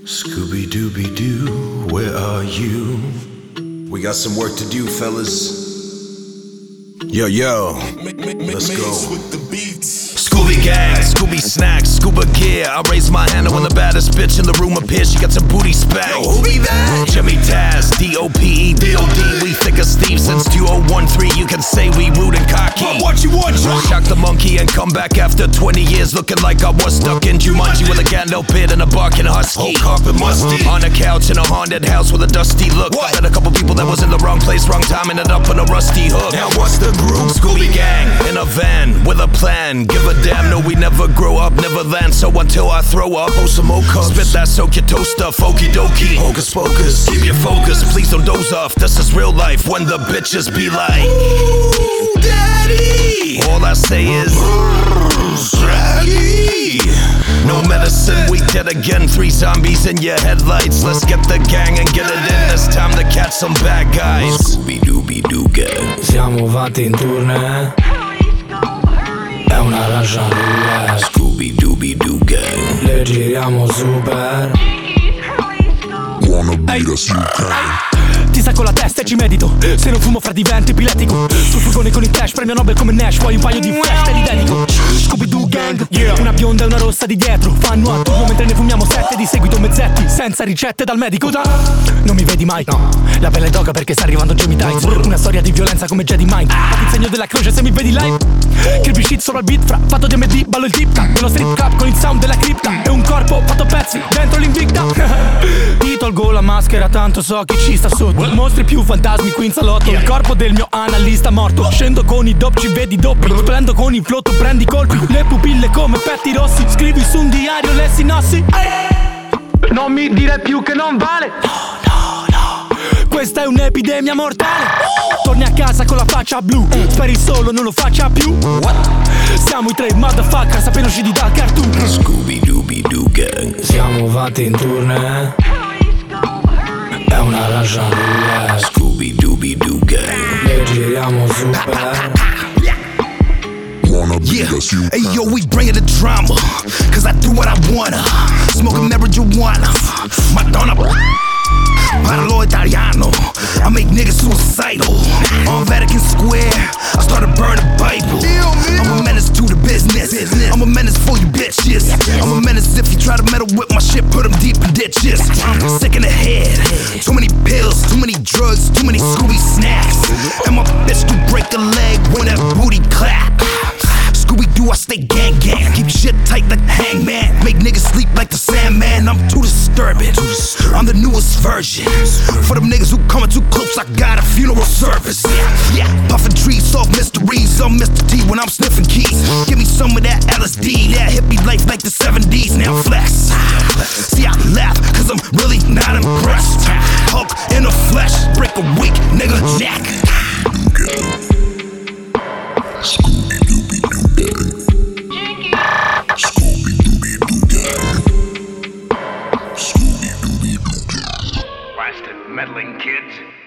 Scooby-Dooby-Doo, where are you? We got some work to do, fellas. Yo, let's go. Scooby gang, Scooby snacks, scuba gear. I raise my hand when the baddest bitch in the room appears. She got some booty spat. Yo, who be that? Jimmy Taz, D.O.P.E. D.O.D. We thick as Steve since 2013. You can say we rude and cocky. What you want, John? Shock the monkey and come back after 20 years looking like I was stuck in Jumanji with a Gandalf pit and a barking husky. Whole carpet musty. On a couch in a haunted house with a dusty look. What? Met a couple people that was in the wrong place, wrong time, ended up in a rusty hook. Now what's the group? Scooby gang in a van with a plan. Give a damn, no, we never grow up, never land. So until I throw up, Oh, some more cups. spit that soak your toast up, okie dokie. Hocus pocus. Keep your focus, please don't doze off. This is real life when the bitches be like, Ooh, daddy. all I say is, Scraggy. no medicine, we dead again. 3 zombies in your headlights. Let's get the gang and get it in. It's time to catch some bad guys. Scooby-Dooby-Doo gang. Siamo fatti in tournée, è una Russian roulette. Scooby-Dooby-Doo gang. Le giriamo super. Wanna beat us, you can. Ti sacco la testa e ci medito. Se non fumo fra divento epilettico. Sul furgone con il cash, premio Nobel come Nash. Poi un paio di flash te li dedico. Scooby-Doo gang, una bionda e una rossa di dietro. Fanno a turno mentre ne fumiamo 7 di seguito mezzetti. Senza ricette dal medico. Non mi vedi mai, no. La pelle d'oca perché sta arrivando Jamie Tights. Una storia di violenza come Jedi Mind. Fatti il segno della croce se mi vedi live. Kirby shit sopra il beat, fra fatto di MD, ballo il tip tac. Nello strip club con il sound della cripta. E un corpo fatto pezzi dentro l'invicta. Ti tolgo la maschera, tanto so chi ci sta sotto. Mostri più fantasmi qui in salotto. Il corpo del mio analista morto. Scendo con i dop, ci vedi doppi. Splendo con il flotto, prendi colpi. Le pupille come petti rossi. Scrivi su un diario le sinossi. Non mi dire più che non vale. Questa è un'epidemia mortale. Torni a casa con la faccia blu. Speri solo non lo faccia più. Siamo i 3 motherfuckers appena usciti dal cartoon. Scooby-Dooby-Doo gang. Siamo fatti in tournée, è una Russian roulette. Scooby-Dooby-Doo gang. Le giriamo super. Wanna beat us, you Hey can. yo, we bringing the drama. Cause I do what I wanna. Smoking marijuana. Madonna. Parlo italiano. I make niggas suicidal. On Vatican Square, I started burning Bible. I'm a menace to the business. I'm a menace for you bitches. I'm a menace if you try to meddle with my shit, put them deep in ditches. Sick in the head. Too many pills, too many drugs, too many Scooby snacks. And my bitch do break a leg when that booty clap. Scooby-Doo, I stay gang. Keep shit tight like the hangman. Make niggas sleep like the Sandman. I'm too disturbing. I'm the newest version. For them niggas who coming too close, I got a funeral service. Yeah. Puffin' trees, solve mysteries. I'm Mr. T when I'm sniffing keys. Give me some of that LSD, that hippie life like the 70s. Now flex. See, I laugh, cause I'm really not impressed. Hulk in the flesh, break a weak nigga neck. Scooby-Dooby-Doo gang. Scooby-Dooby-Doo gang. Scooby-Dooby-Doo gang. Blasted meddling kids.